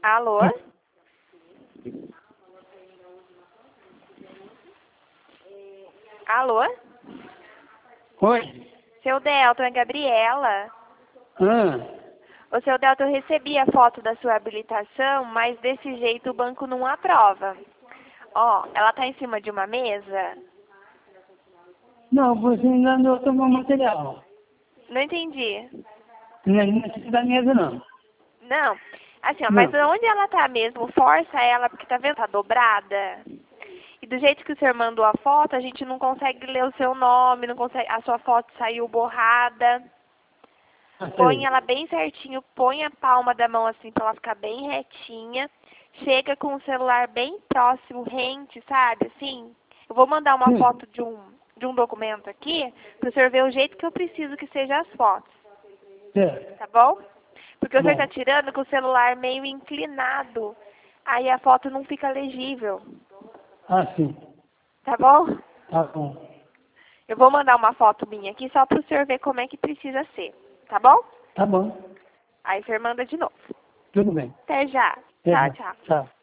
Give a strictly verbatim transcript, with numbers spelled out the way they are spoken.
Alô? Alô? Oi? Seu Delton, é Gabriela. Ah, Ô, seu Delton, eu recebi a foto da sua habilitação, mas desse jeito o banco não aprova. Ó, ela tá em cima de uma mesa? não, você ainda não tomou material. Não entendi. Não é não da mesa, não. Não. Assim, ó, mas Não. onde ela tá mesmo? Força ela, porque tá vendo? Tá dobrada. E do jeito que o senhor mandou a foto, a gente não consegue ler o seu nome, não consegue, a sua foto saiu borrada. Ah, Põe sei. ela bem certinho, põe a palma da mão assim pra ela ficar bem retinha. Chega com o celular bem próximo, rente, sabe? Assim, eu vou mandar uma Sim. foto de um, de um documento aqui, pro senhor ver o jeito que eu preciso que seja as fotos, Certo. tá bom? Porque o senhor tá Bom. tirando com o celular meio inclinado, aí a foto não fica legível, Ah, sim. tá bom? Tá bom. Eu vou mandar uma foto minha aqui só pro senhor ver como é que precisa ser, tá bom? Tá bom. Aí o senhor manda de novo. Tudo bem. Até já. Até Tchau, já. tchau. Tchau.